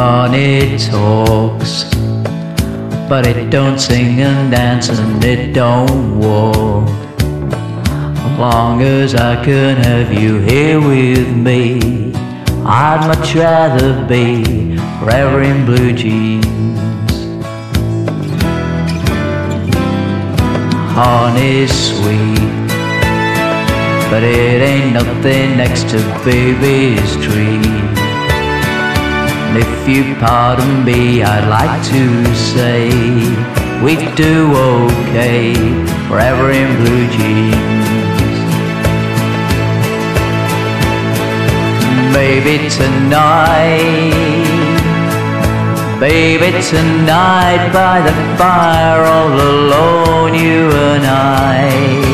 Money talks, but it don't sing and dance and it don't walk. As long as I can have you here with me, I'd much rather be forever in blue jeans. Honey's sweet, but it ain't nothing next to baby's treat. And if you pardon me, I'd like to say we'd do okay forever in blue jeans. Maybe tonight by the fire, all alone, you and I.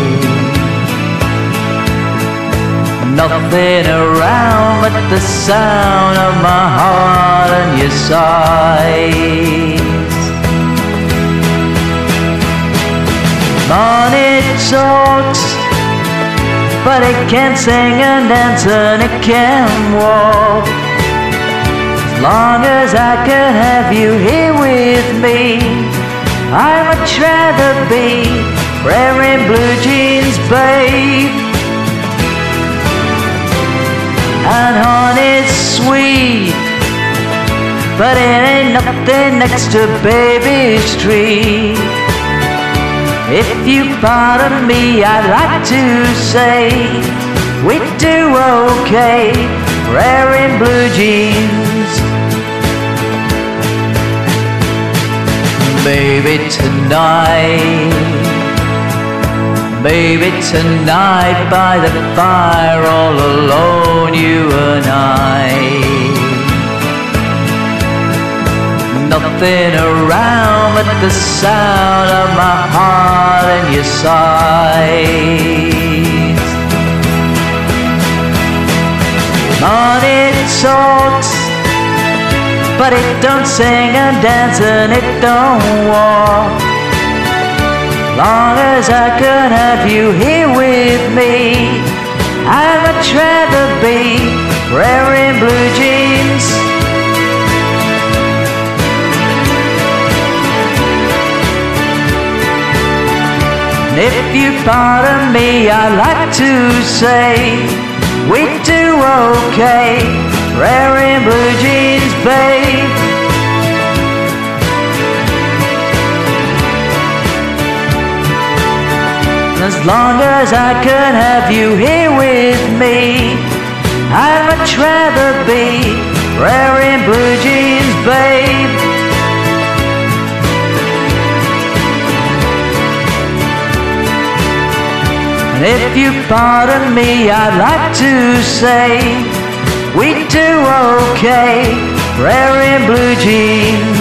Nothing around but the sound of my heart and your sighs. Money talks, but it can't sing and dance and it can't walk. As long as I can have you here with me, I'd much rather be forever in blue jeans, babe. And honey's sweet, but it ain't nothing next to baby's treat. If you pardon me, I'd like to say we'd do okay forever in blue jeans. Baby tonight by the fire, all alone, you and I. Nothing around but the sound of my heart and your sighs. Money talks, but it don't sing and dance and it don't walk. Long as I can have you here with me, I'd much rather be forever in blue jeans. And if you pardon me, I'd like to say we'd do okay forever in blue jeans, babe. As long as I can have you here with me, I'd much rather be forever in blue jeans, babe. And if you pardon me, I'd like to say we'd do okay forever in blue jeans.